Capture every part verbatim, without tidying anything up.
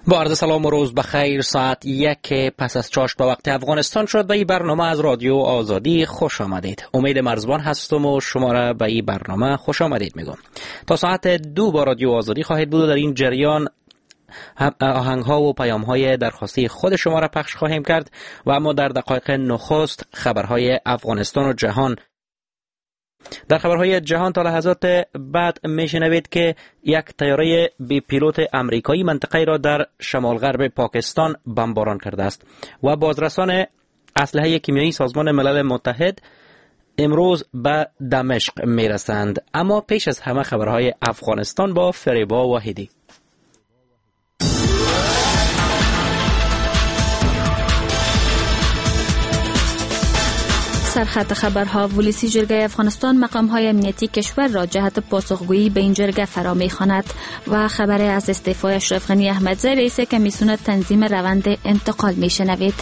با عرض سلام و روز بخیر. ساعت یک پس از چاشت به وقت افغانستان شد. به این برنامه از رادیو آزادی خوش آمدید. امید مرزبان هستم و شما را به این برنامه خوش آمدید میگم. تا ساعت دو با رادیو آزادی خواهید بود و در این جریان آهنگ ها و پیام های درخواستی خود شما را پخش خواهیم کرد و اما در دقایق نخست خبرهای افغانستان و جهان. در خبرهای جهان تا لحظات بعد میشنوید که یک طیاره بی پیلوت امریکایی منطقه را در شمال غرب پاکستان بمباران کرده است و بازرسان اسلحه کیمیایی سازمان ملل متحد امروز به دمشق میرسند. اما پیش از همه خبرهای افغانستان با فریبا واحدی. سرخط خبرها: ولسی جرگه افغانستان مقام‌های امنیتی کشور را جهت پاسخگویی به این جرگه فرا می‌خواند و خبر از استعفای اشرف غنی احمدزی رئیس کمیسیون تنظیم روند انتقال می‌شنوید.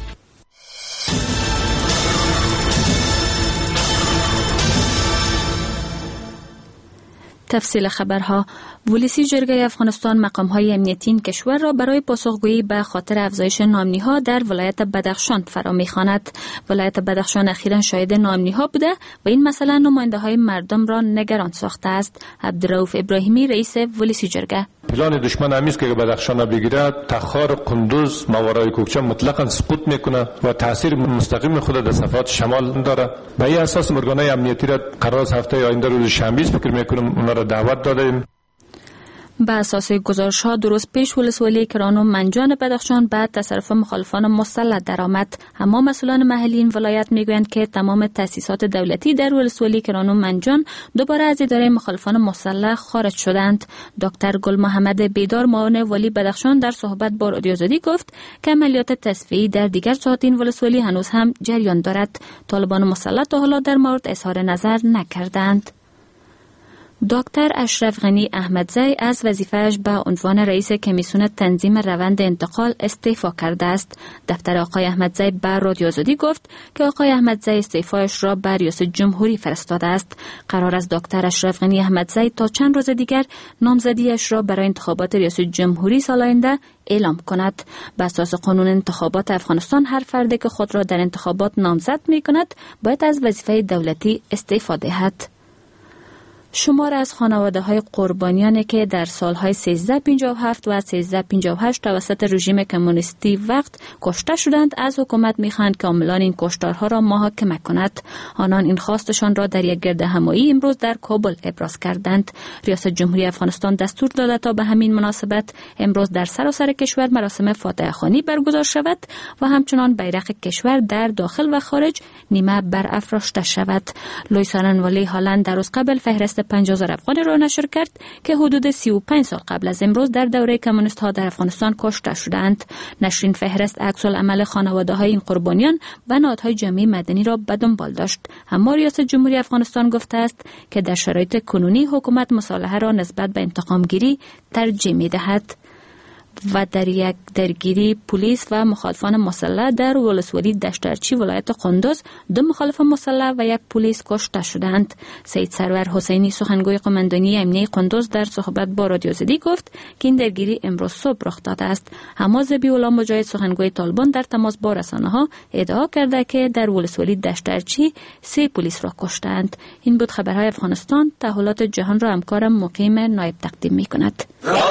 تفصیل خبرها: ولسی جرگه افغانستان مقام‌های امنیتی کشور را برای پاسخگویی به خاطر افزایش ناامنی‌ها در ولایت بدخشان فرا می‌خواند. ولایت بدخشان اخیراً شاهد ناامنی‌ها بوده و این مسئله نماینده‌های مردم را نگران ساخته است. عبدالرؤوف ابراهیمی رئیس ولسی جرگه: پلان دشمن همیست که بدخشان را بگیره، تخار، قندوز، ماورای کوکچه مطلقاً سقوط میکنه و تاثیر مستقیم خود در صفحات شمال داره. به این اساس ارگان‌های امنیتی را قرار هفته آینده روز شنبه فکر میکنم اونا را دعوت دادیم. به اساس گزارش‌ها درست پیش ولسوالی کران و منجان بدخشان بعد تصرف مخالفان مسلح درآمد، اما مسئولان محلی این ولایت میگویند که تمام تأسیسات دولتی در ولسوالی کران و منجان دوباره از اداره مخالفان مسلح خارج شدند. دکتر گل محمد بیدار معاون والی بدخشان در صحبت با رادیو آزادی گفت که عملیات تصفیه‌ای در دیگر ساحات این ولسوالی هنوز هم جریان دارد. طالبان مسلح تا حالا در مورد اظهار نظر نکردند. دکتر اشرف غنی احمدزی از وظیفه‌اش به عنوان رئیس کمیسیون تنظیم روند انتقال استعفا کرده است. دفتر آقای احمدزی به رادیو آزادی گفت که آقای احمدزی استعفایش را به ریاست جمهوری فرستاده است. قرار است دکتر اشرف غنی احمدزی تا چند روز دیگر نامزدیش را برای انتخابات ریاست جمهوری سال آینده اعلام کند. بر اساس قانون انتخابات افغانستان هر فردی که خود را در انتخابات نامزد می‌کند باید از وظیفه دولتی استعفا دهد. شمار از خانواده‌های قربانیانی که در سالهای سیزده پنجاه و هفت و سیزده پنجاه و هشت توسط رژیم کمونیستی وقت کشته شدند از حکومت می‌خواهند که عاملان این کشتارها را محاکمه کند. آنان این خواستشان را در یک گردهمایی امروز در کابل ابراز کردند. ریاست جمهوری افغانستان دستور داده تا به همین مناسبت امروز در سراسر کشور مراسم فاتحه خوانی برگزار شود و همچنان بیرق کشور در داخل و خارج نیمه برافراشته شود. لوئیس آرنوالی هالند در روز قبل فهرست پنجاه هزار افغان را نشر کرد که حدود سی و پنج سال قبل از امروز در دوره کمونیست ها در افغانستان کشته شدند. نشر این فهرست عکس العمل خانواده های این قربانیان و نهادهای جمعی مدنی را به دنبال داشت. اما ریاست جمهوری افغانستان گفته است که در شرایط کنونی حکومت مصالحه را نسبت به انتقام گیری ترجیح می دهد. و در یک درگیری پلیس و مخالفان مسلح در ولسوالی دشترچی ولایت قندوز دو مخالف مسلح و یک پلیس کشته شدند. سید سرور حسینی سخنگوی قماندانی امنیه قندوز در صحبت با رادیو آزادی گفت که این درگیری امروز صبح رخ داده است. اما ذبیح الله مجاهد سخنگوی طالبان در تماس با رسانه‌ها ادعا کرده که در ولسوالی دشترچی سه پلیس را کشتند. این بود خبرهای افغانستان. تحولات جهان را همکارم مقیم نایب تقدیم می‌کند.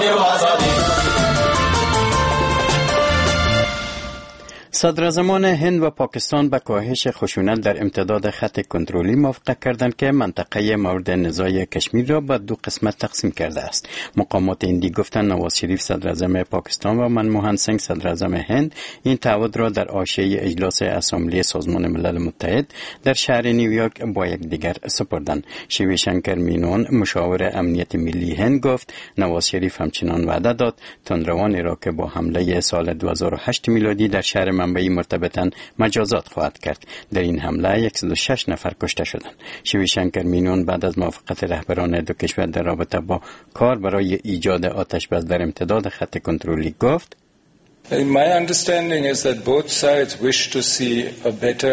صدراعظمان هند و پاکستان به کاهش خشونت در امتداد خط کنترلی موافقت کردند که منطقه مورد نزاع کشمیر را به دو قسمت تقسیم کرده است. مقامات هندی گفتند نواز شریف صدراعظم پاکستان و منموهن سینگ صدراعظم هند این تعهد را در حاشیه اجلاس اسامبله سازمان ملل متحد در شهر نیویورک با یکدیگر سپردند. شیو شنکر مینون مشاور امنیت ملی هند گفت نواز شریف همچنان وعده داد تندروانی را که با حمله سال دو هزار و هشت میلادی در شهر منبعی مرتبطاً مجازات خواهد کرد. در این حمله صد و شش نفر کشته شدند. شیو شنکر مینون بعد از موافقت رهبران دو کشور در رابطه با کار برای ایجاد آتش بس در امتداد خط کنترلی گفت My understanding is that both sides wish to see a better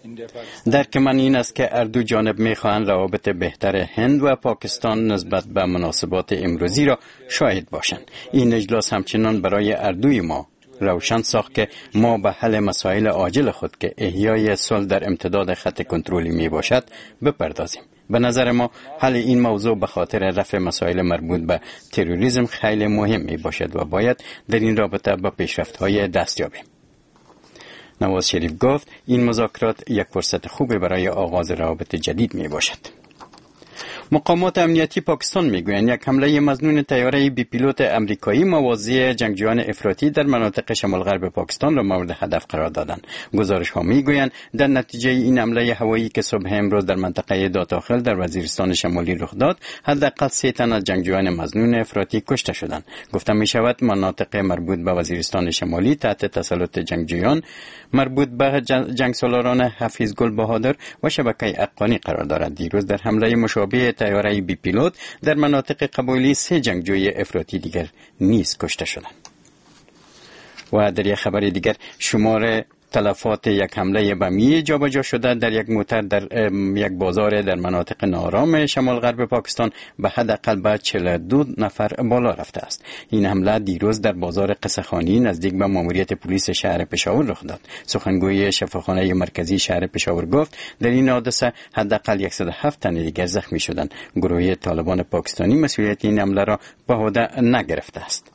درک من این است که هر دو جانب میخواهند روابط بهتر هند و پاکستان نسبت به مناسبات امروزی را شاهد باشند. این اجلاس همچنان برای هر دوی ما روشن ساخت که ما به حل مسائل عاجل خود که احیای صلح در امتداد خط کنترلی می باشد بپردازیم. به نظر ما حل این موضوع به خاطر رفع مسائل مربوط به تروریسم خیلی مهم می باشد و باید در این رابطه به پیشرفت‌های دست یابیم. نواز شریف گفت این مذاکرات یک فرصت خوبی برای آغاز روابط جدید می باشد. مقامات امنیتی پاکستان میگویند یک حمله مظنون طیاره بی پیلوت امریکایی موازی جنگجویان افراطی در مناطق شمال غرب پاکستان را مورد هدف قرار دادند. گزارش ها میگویند در نتیجه این حمله هوایی که صبح امروز در منطقه داتاخل در وزیرستان شمالی رخ داد، حداقل سه تن از جنگجویان مظنون افراطی کشته شدند. گفته می شود مناطق مربوط به وزیرستان شمالی تحت تسلط جنگجویان مربوط به جنگ سالاران حفیظ گل بهادر و شبکه افغانی قرار دارد. دیروز در حمله مشابه طیاره بی پیلوت در مناطق قبایلی سه جنگجوی افراطی دیگر نیز کشته شدند. و در یک خبر دیگر شمار تلفات یک حمله بمی جابجا شده در یک موتر در یک بازار در مناطق ناآرام شمال غرب پاکستان به حداقل به چهل و دو نفر بالا رفته است. این حمله دیروز در بازار قصه‌خانی نزدیک به ماموریت پلیس شهر پشاور رخ داد. سخنگوی شفاخانه مرکزی شهر پشاور گفت در این حادثه حداقل صد و هفت تن دیگر زخمی شدند. گروه طالبان پاکستانی مسئولیت این حمله را به عهده نگرفته است.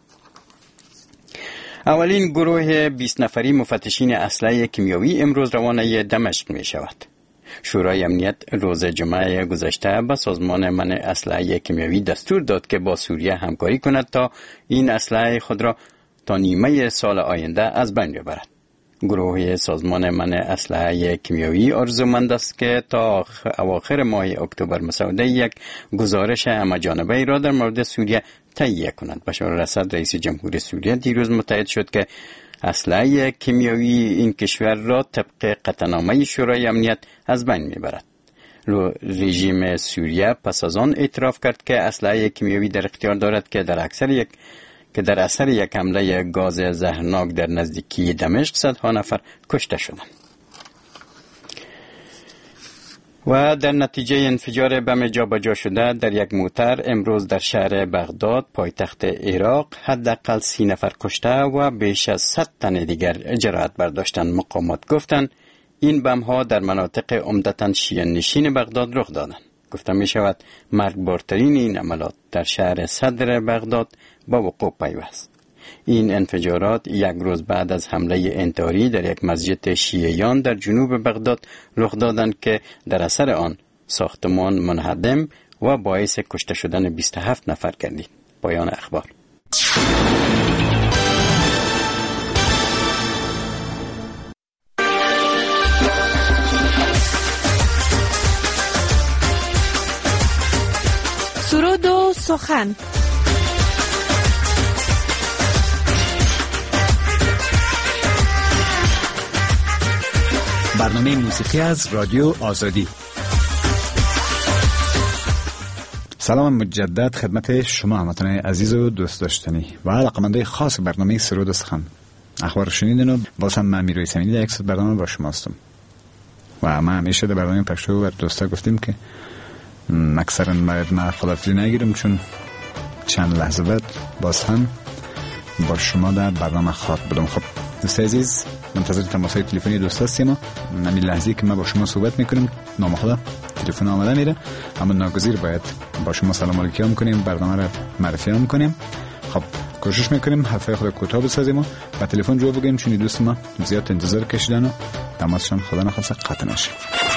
اولین گروه بیست نفری مفتشین اسلحه کیمیایی امروز روانه دمشق می شود. شورای امنیت روز جمعه گذشته به سازمان منع اسلحه کیمیایی دستور داد که با سوریه همکاری کند تا این اسلحه خود را تا نیمه سال آینده از بین ببرد. گروه سازمان منع اسلحه کیمیایی آرزومند است که تا اواخر ماه اکتبر مسوده یک گزارش همه‌جانبه را در مورد سوریه تهیه کند. بشار الاسد رئیس جمهور سوریه دیروز متحد شد که اسلحه کیمیایی این کشور را طبق قطعنامه شورای امنیت از بین میبرد. رژیم سوریه پس از آن اعتراف کرد که اسلحه کیمیایی در اختیار دارد که در اکثر یک که در اثر یک حمله گاز زهرناک در نزدیکی دمشق صدها نفر کشته شدند. و در نتیجه انفجار بم جابجا شده در یک موتر امروز در شهر بغداد پایتخت عراق حداقل سی نفر کشته و بیش از صد تن دیگر جراحت برداشتند. مقامات گفتند این بم ها در مناطق عمدتاً شیعه نشین بغداد رخ دادند. گفته می شود مرگبارترین این عملات در شهر صدر بغداد با وقوع پیوست. این انفجارات یک روز بعد از حمله انتحاری در یک مسجد شیعیان در جنوب بغداد رخ دادند که در اثر آن ساختمان منهدم و باعث کشته شدن بیست و هفت نفر گردید. پایان اخبار. سرود و سخن. برنامه موسیقی از رادیو آزادی. سلام مجدد خدمت شما هموطنان عزیز و دوست داشتنی و علاقه‌مندان خاص برنامه سرود و سخن. اخبار شنیدین و باز هم من میروی سمینی در یک صد برنامه با شما هستم و ما همیشه در برنامه پخشو و دوستا گفتیم که اکثرا باید من خلافی نگیرم چون چند لحظه بعد باز هم با شما در برنامه خواهد بودم. خب دوست عزیز منتظر تماس‌های تلفنی دوست هستیم. همین لحظه‌ای که ما با شما صحبت میکنیم نامخدا تلفن آمده میره، اما ناگزیر باید با شما سلام علیکم کنیم، برنامه را معرفی هم کنیم. خب کوشش میکنیم حرفای خود کوتاه بسازیم و با تلفن جواب بگیم چون دوست ما زیاد انتظار کشیدن و تماسشون خدا نخواسته قطع نشه.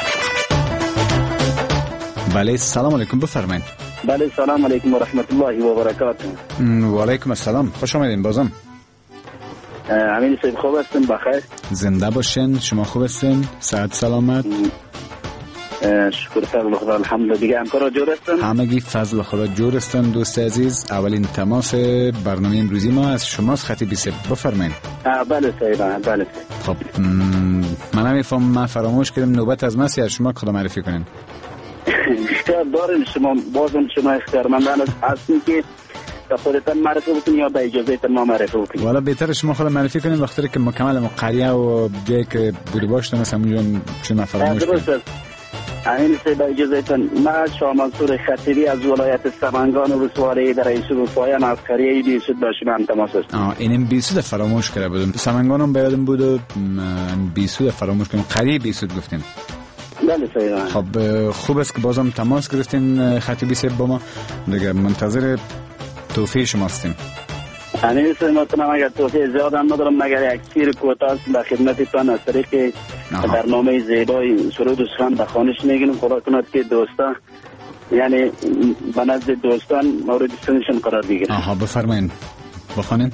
بله سلام علیکم بفرمایید. بله سلام علیکم و رحمت الله و برکاته. و علیکم السلام، خوش آمدین بازم. امین صاحب خوب هستین؟ بخیر زنده باشین. شما خوب هستین؟ صحت سلامت؟ شکر فضل خدا الحمدلله. دیگه همکارا جور هستن؟ همگی فضل خدا جور هستن. دوست عزیز اولین تماس برنامه امروزی ما از شماست. خطیبی صاحب بفرمایید. بله صاحب بله. خب من نمیفهم، من فراموش کردم نوبت از ماست، شما خدا معرفی کنین. اختیار دارین شما، بازم شما اختیارمندان هستین که که خودتان معرفی بکنید یا به اجازه تان ما معرفی بکنید؟ والا بهتر شما خود معرفی کنید وقتی که مکمل قریه و جایی که بوده باشتن مثلا اونجا چون ما فراموش کنید. درست این سه با اجازه تان ما شاه منصور خطیبی از ولایت سمنگان و ولسوالی در یوسف پایان از قریه بیسود با شما هم تماس است. آه اینم بیسود فراموش کرده بودم. سمنگانم بیادم بود و بیسود فراموش کنیم. قریه بیسود گفتیم. بله صحیح. خب خوب است که بازم تماس گرفتین خطیبی صاحب با ما. دیگه منتظر توفیق شما هستیم. همین سه مطمئن اگر توفیق زیاد هم ندارم مگر یک سیر کوتاه به خدمتتان از طریق برنامه زیبای سرود و سخن به خوانش میگیرم. خدا کند که دوستا یعنی به نزد دوستان مورد استفادهشون قرار بگیره. آها بفرمایید بخوانین.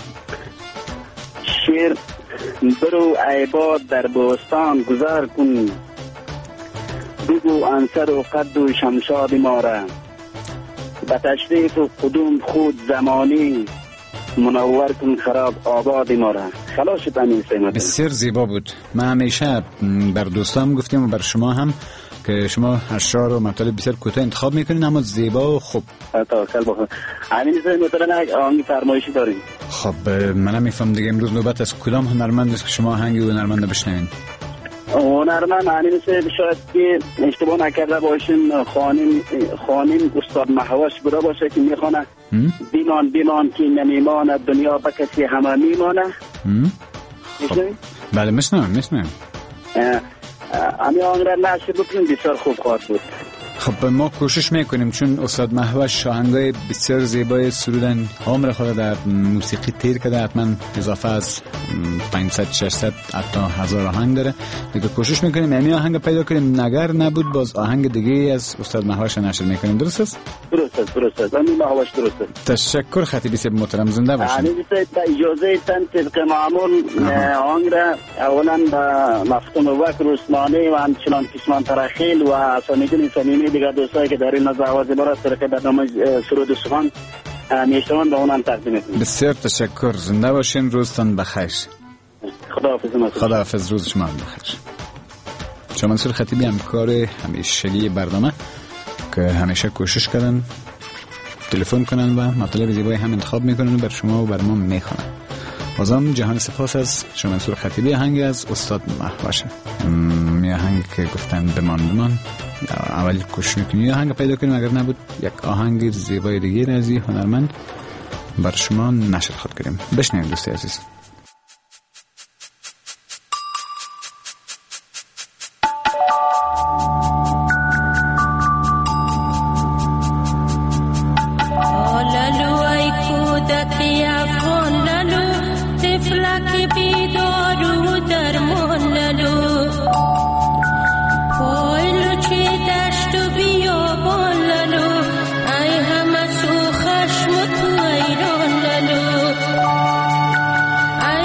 شیر برو ای باد در بوستان گذر کن، بگو انصر و قد و شمشاد ما را، به تشریف و قدوم خود زمانی منور کن خراب آباد ما را. خلاص شد همین سیمت. بسیار زیبا بود. ما همیشه بر دوستام گفتیم و بر شما هم که شما اشعار و مطالب بسیار کوتاه انتخاب میکنین اما زیبا و خوب. توکل بخیر. همین سیمت را آهنگ فرمایشی داریم. خب منم میفهم دیگه امروز نوبت از کدام هنرمند است که شما آهنگ هنرمند بشنوین؟ هنرمند همین سه شاید که اشتباه نکرده باشیم خانم خانم استاد مهوش بوده باشه که میخوانه بیمان بیمان که نمیمانه دنیا به کسی همه میمانه. خب. بله میشنم میشنم. همین آن را نشر بکنیم بسیار خوب خواهد بود. خب ما کوشش میکنیم چون استاد مهوش آهنگای بسیار زیبای سرودن عمر خود در موسیقی تیر کرده، حتما اضافه از پانصد ششصد حتی هزار آهنگ داره دیگه. کوشش میکنیم یعنی آهنگ پیدا کنیم، نگر نبود باز آهنگ دیگه از استاد مهوش نشر میکنیم. درست است؟ درست است درست است همین مهوش درست است. تشکر خطیبی صاحب محترم، زنده باشین. همین به اجازه تن طبق معمول آهنگ را اولا به مفتون وکر عثمانی و همچنان کسمان ترخیل و اسامیدین صمیمی دیگر دوستایی که در این نزد آواز بار است که برنامه سرود و سخن میشنوند به اونم تقدیم میکنم. بسیار تشکر، زنده باشین، روزتان بخیر. خداحافظ. خداحافظ، روز شما بخیر. شاه منصور خطیبی همکار همیشگی برنامه که همیشه کوشش کردن تلفن کنن و مطالب زیبای هم انتخاب میکنن و بر شما و بر ما میخوانن. بازم جهان سپاس از شاه منصور خطیبی. آهنگ از استاد مهوش می آهنگ که گفتن بمان بمان اولی کوشش میکنیم یه آهنگ پیدا کنیم، اگر نبود یک آهنگ زیبای دیگه از این هنرمند بر شما نشر خود کنیم. بشنویم دوستی عزیز. I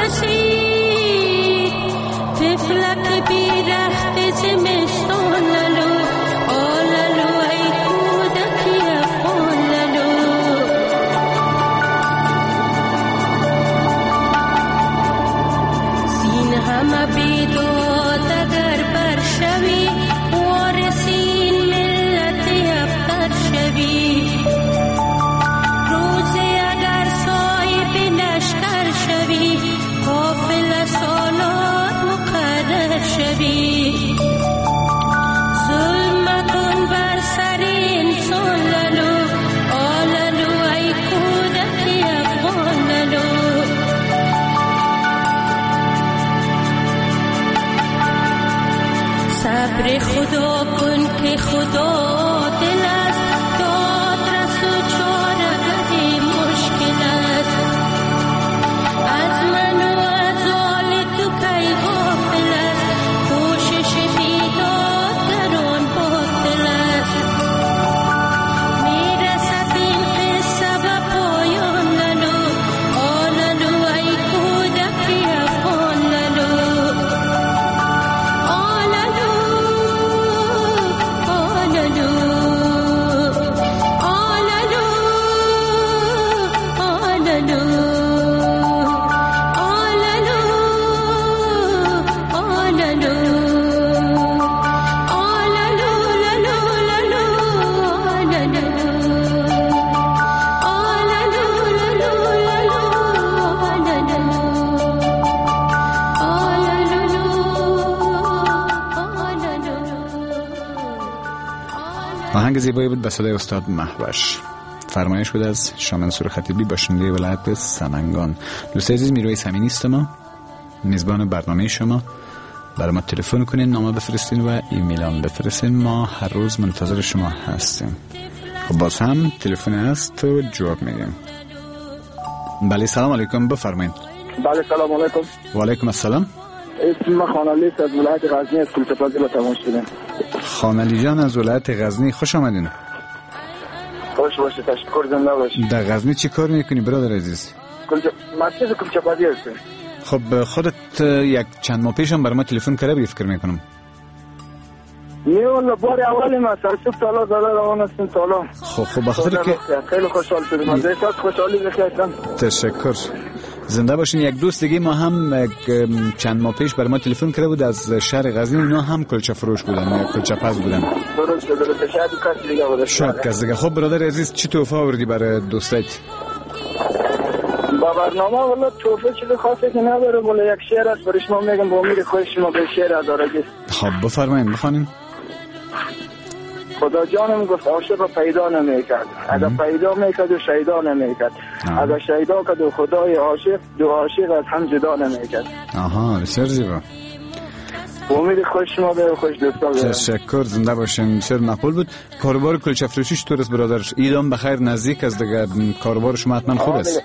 رسید طفلک بیرخت زمستان لالو آلالو ای کودکی افغان لالو زین همه بیداد اگر برشوی وارسین ملت افغان شوی روزی اگر صاحب لشکر شوی قافل سالات مقرر شوی ظلم کن بر سر انسان لالو آلالو ای کودکی افغان لالو صبر خدا کن که خدا دل است داد رس و چاره‌گه مشکل است از من و از آل تو کی غافل است کوشش بیدادگران باطل است میرسد این قصه به پایان لالو آلالو ای کودکی افغان لالو آلالو آلالو آلالو آلالو آلالو آلالو آلالو لالو لالو آلالو آلالو لالو لالو آهنگ زیبایی بود به صدای استاد مهوش. فرمایش بود از شاه منصور خطیبی باشنده ولایت سمنگان. دوست عزیز میروی سمینی است ما میزبان برنامه شما. برای ما تلفن کنین، نامه بفرستین و ایمیل هم بفرستین. ما هر روز منتظر شما هستیم. خب باز هم تلفن هست و جواب میگیم. بله سلام علیکم، بفرمایید. بله سلام علیکم. و علیکم السلام. اسم خانعلی است از ولایت غزنی از کلچپازی با تماس شدیم. خانعلی جان از ولایت غزنی، خوش آمدین. خوش باشه، تشکر، زنده باشی. در غزنی چی کار میکنی برادر عزیز؟ کلچ... مسجد کلچپازی هستی. خب خودت یک چند ماه پیش هم برای ما تلفن کرده بودی فکر میکنم. نه والله بار اولی ما سرسوب تالا داده روان هستیم تالا. خب خب بخاطر که خیلی خوشحال شدیم. از احساس خوشحالی بخیرتم. تشکر. زنده باشین. یک دوست دیگه ما هم چند ماه پیش برای ما تلفن کرده بود از شهر غزنی. اونا هم کلچه فروش بودن یا کلچه پز بودن. درست درست. شاید کس دیگه بوده. شاید کس دیگه. خب برادر عزیز چی تحفه آوردی برای دوستت؟ با برنامه والله توفه چیز خاصی که نداره. والله یک شعر است برای شما میگم با امید خوش شما به شعر ادارگی. خب بفرمایید بخوانید. خدا جانم گفت عاشق پیدا نمیکرد، اگر پیدا میکرد و شیدا نمیکرد، اگر شیدا کرد و خدای عاشق دو عاشق از هم جدا نمیکرد. آها بسیار زیبا. امید خوش شما به خوش دوستا. تشکر، زنده باشین. بسیار مقبول بود. کاروبار کلچه فروشی چطور است برادر؟ ایدام بخیر نزدیک از دیگه کاروبار شما حتما خوب است.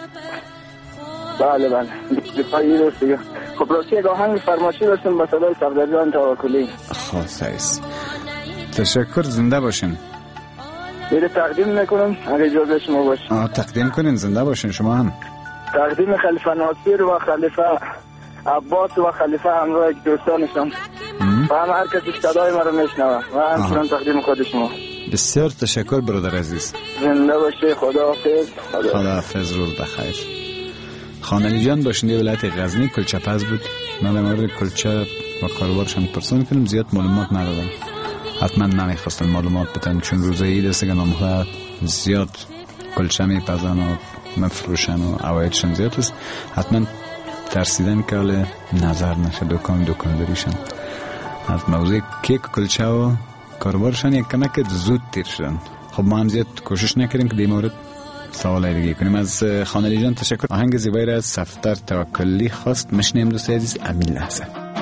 بله بله دیگه درست دیگه. خب راستی یک آهنگ فرمایشی داشتم با صدای صفدرجان توکلی. خاص است. تشکر، زنده باشین. میره تقدیم میکنم اگه اجازه شما باشه. آه تقدیم کنین، زنده باشین شما هم. تقدیم خلیفه ناصر و خلیفه عباس و خلیفه همراه دوستانشان و هم هر کسی صدای ما رو میشنوه و همچنان تقدیم خود شما. بسیار تشکر برادر عزیز. زنده باشه. خداحافظ. خداحافظ، روز بخیر. خانعلی جان باشنده ولایت غزنی کلچه پز بود. من در مورد کلچه و کاروبارش هم پرسان کنم، زیاد معلومات ندادم. حتما نمیخواستن معلومات بدن چون روزه عید است که نامها زیاد کلچه میپزن و مفروشن و عوایدشون زیاد است. حتما ترسیدن که حال نظر نشه دکان دکان داریشن از موضوع کیک کلچه و کاروبارشان یک کمک زود تیر شدن. خب ما هم زیاد کوشش نکردیم که در مورد سوال دیگه کنیم. از خانعلی جان تشکر. آهنگ زیبایی را از صفدر توکلی خواست. مشنیم دوست عزیز امین لحظه.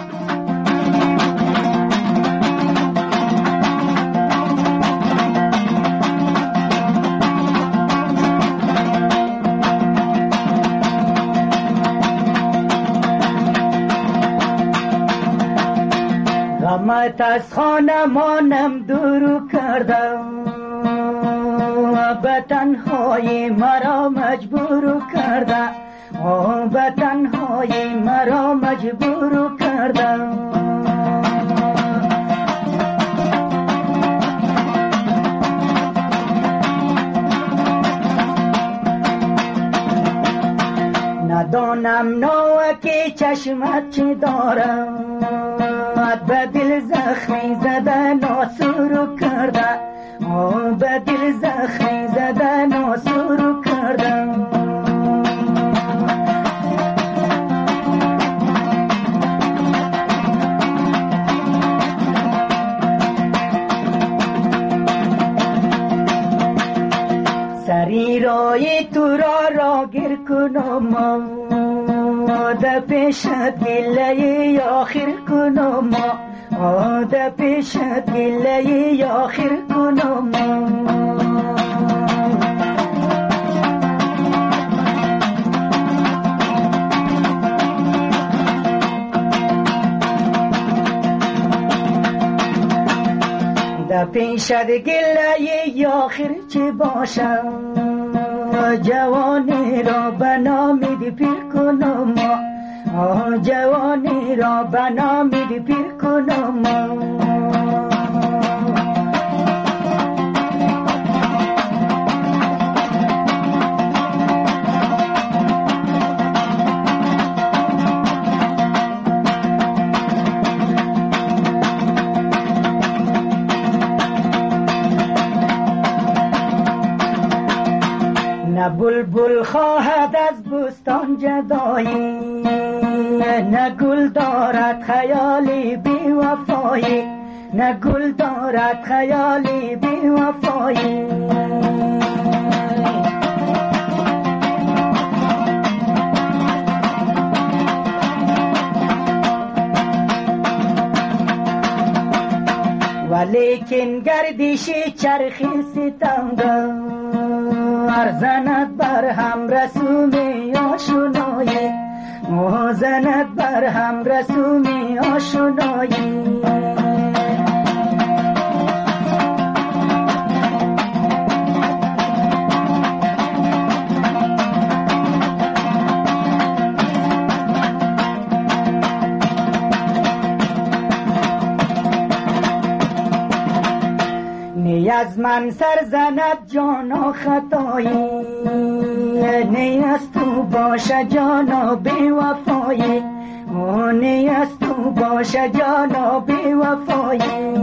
غمت از خانه مانم دورو کردم و به تنهایی مرا مجبور کرده به تنهایی مرا مجبور کردم. ندانم ناوکی چشمت چی دارم، به دل زخمی زده ناسور کرده، به دل زخمی زده ناسور کردم. سری رای تو را را گر کنم، در پیشت گله آخر کنم، در پیشت گله آخر کنم. در پیشت گله آخر چه باشم، جوانی را به نامید پیر کنم، جوانی را به نامید پیر کنم. نه بلبل خواهد از بستان جدایی، نه گل دارد خیالی بی وفایی، نه گل دارد خیالی بی وفایی. ولیکن گردشی چرخی ستمگاه زند بر هم رسومی آشنایی، زند بر هم رسومی آشنایی. از من سر زند جانا خطایی، نی از تو باشه جانا بی وفایی، نی از تو باشه جانا بی وفایی.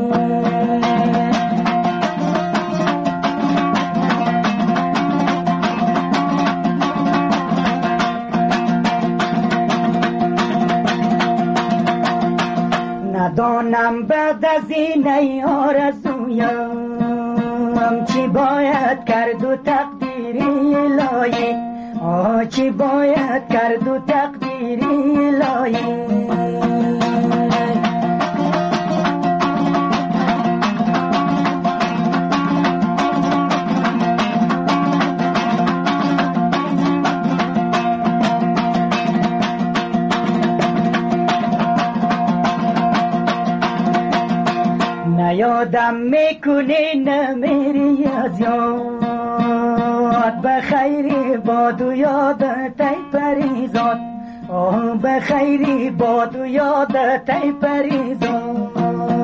ندانم بعد از این ای آرزویم چی باید کرد و تقدیری الهی، آه چی باید کرد و تقدیری الهی. یادم میکنی نمیری از یاد، بخیری باد و یادت ای پریزاد، آه بخیری باد و یادت ای پریزاد.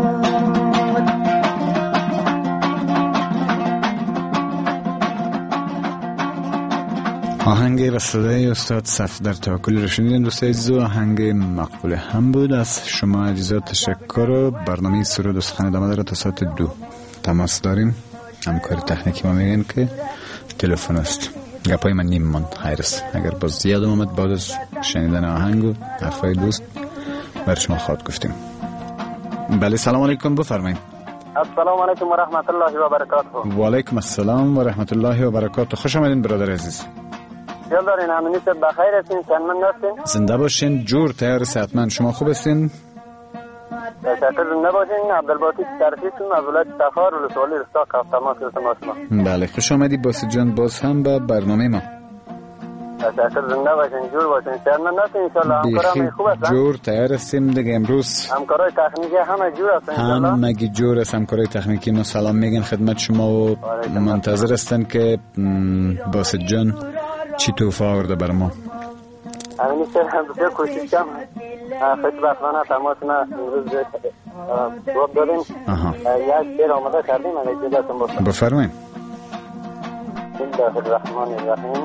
آهنگ و صدای استاد صفدر توکلی رو شنیدین دوستای عزیز. آهنگ مقبول هم بود. از شما عزیزا تشکر. برنامه سرود و سخن ادامه داره تا ساعت دو. تماس داریم. همکار تکنیکی ما میگن که تلفن است. گپای من نیم ماند. خیر است. اگر باز زیاد اومد بعد از شنیدن آهنگ و حرفای دوست بر شما خواهد گفتیم. بله سلام علیکم، بفرمایید. السلام علیکم و رحمت الله و برکاته. و علیکم السلام و رحمت الله و برکاته. خوش آمدین برادر عزیز. یال دارین، امنیت بخیر هستین، سلامت هستین؟ زنده باشین، جور تیار صحتمند. شما خوب هستین؟ تشکر. زنده باشین. عبدالباقی طرفیتون از ولایت صفار ولسوالی رستاق تماس گرفتم شما. بله خوش آمدی باسط جان باز هم به برنامه ما. تشکر. زنده باشین، جور باشین، سلامت هستین ان شاء الله. همکارام خوب هستن؟ جور تیار هستیم دیگه. امروز همکارای تکنیکی همه جور هستن ان شاء الله. همگی جور است. همکارای تکنیکی ما سلام میگن خدمت شما و منتظر هستن که باسط جان چی توفا آورده بر ما. همینی که بسیار کوشش کم خوشبختانه تماس ما امروز جواب دادیم. یک شعر آماده کردیم اگه اجازهتون باشه. بفرمایید. بسم الله الرحمن الرحیم.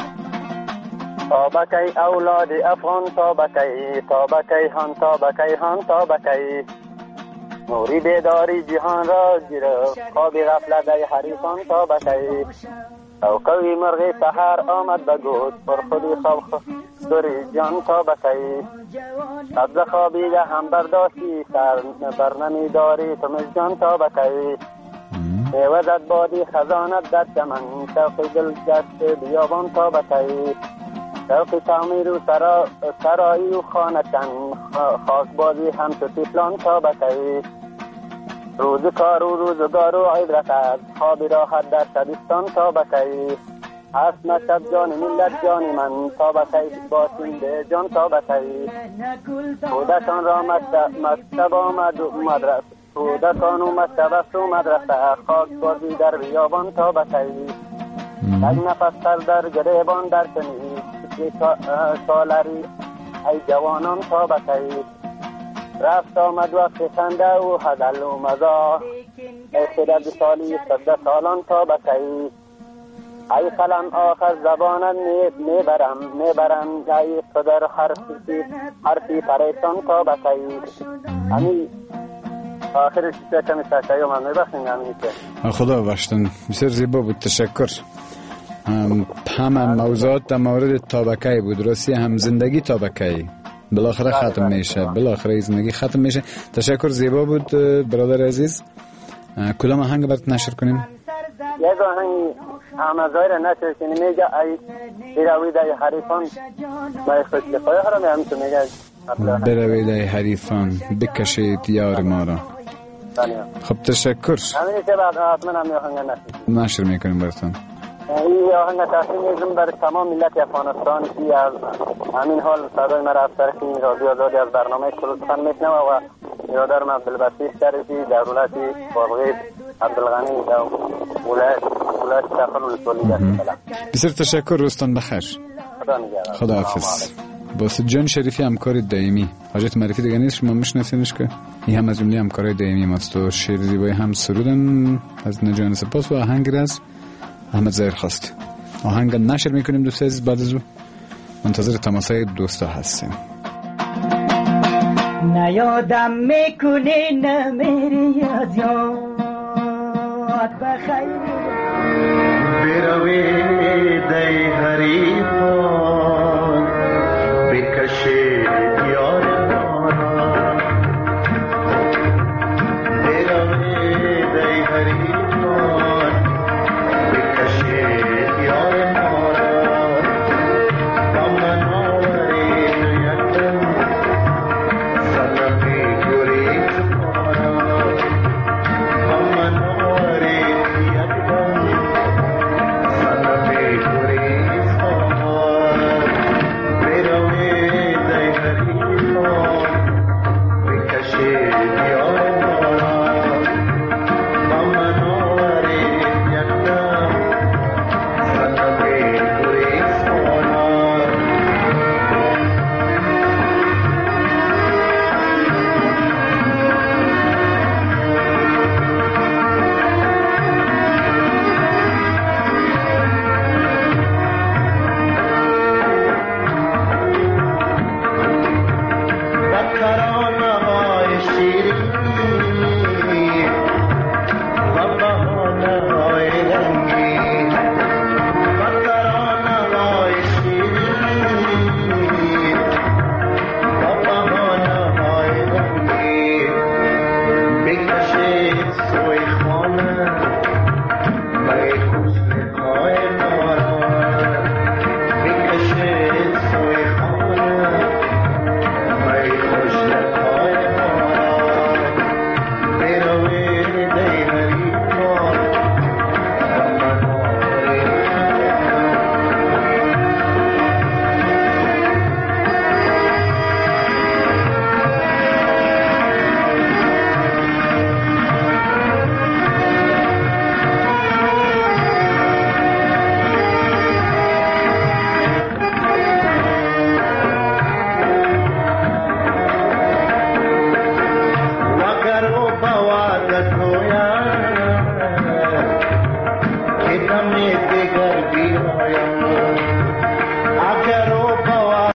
تابکی اولاد افغان تابکی تابکی هان تابکی هان تابکی نوری بیداری جهان را گرفت خواب غفلت ای حریفان تابکی توقوی مرغی سحر آمد بگود پر خودی خواب دوری جان تابکی قبض خوابیده هم برداشتی سر برنمی داری تو مجان تابکی عوضت بادی خزانت در چمن شوق دل گشت بیابان تابکی شوق تعمیر و سرا سرایی و خانتن خاک بازی هم تو تیفلان تابکی روز کار و روزگار و عبرت است خوابی راحت در شبستان تابکی هست نشد جان ملت جان من تابکی باشیم به جان تابکی کودکان را مکتب آمد و مدرسه کودکان و مکتب است و مدرسه خاک بازی در بیابان تابکی یک نفس سر در گریبان در کنی سالری ای جوانان تابکی رفت آمد وقت خنده و حدل و مزاح ای خدد سالی صد سالان تابکی ای قلم آخر زبانت میبرم میبرم ای صدر حرفی حرفی پریشان تابکی همین آخر چیزا کمی سکایی و من میبخشیم همینی که خدا بخشتن. بسیار زیبا بود، تشکر. همه موضوعات در مورد تابکی بود، راستی هم زندگی تابکی بالاخره ختم میشه، بالاخره زندگی ختم میشه. تشکر، زیبا بود برادر عزیز. کدام آهنگ برات نشر کنیم؟ یک آهنگ امازایر نشر کنیم میگه ای بروید ای حریفان ما خوشلفای حرام همینطور میگه بروید ای حریفان بکشید یار ما را. خب تشکر. همینی که بعد حتما هم آهنگ نشر نشر میکنیم براتون. این آهنگ تقدیم می‌کنم برای تمام ملت افغانستان که از همین حال صدای مرا از طرف این رادیو آزادی از برنامه کلوسخان میشنوه و برادرم عبدالبسیط شریفی در ولایت بابغید عبدالغنی در ولایت ولایت شخر ولسوالی هستم. بسیار تشکر، روزتان بخیر. خدا نگهدار. خداحافظ. باسط جان شریفی همکار دائمی، حاجت معرفی دیگه نیست، شما میشناسینش که این هم از جمله همکارای دائمی ماست و شعر زیبای هم سرودن از نجان سپاس و آهنگ از احمد ظاهر خواست. آهنگ نشر میکنیم دوست عزیز، بعد از او منتظر تماسای دوستا هستیم. نیادم میکنی نمیری از یاد بخیر بروید ای حریفان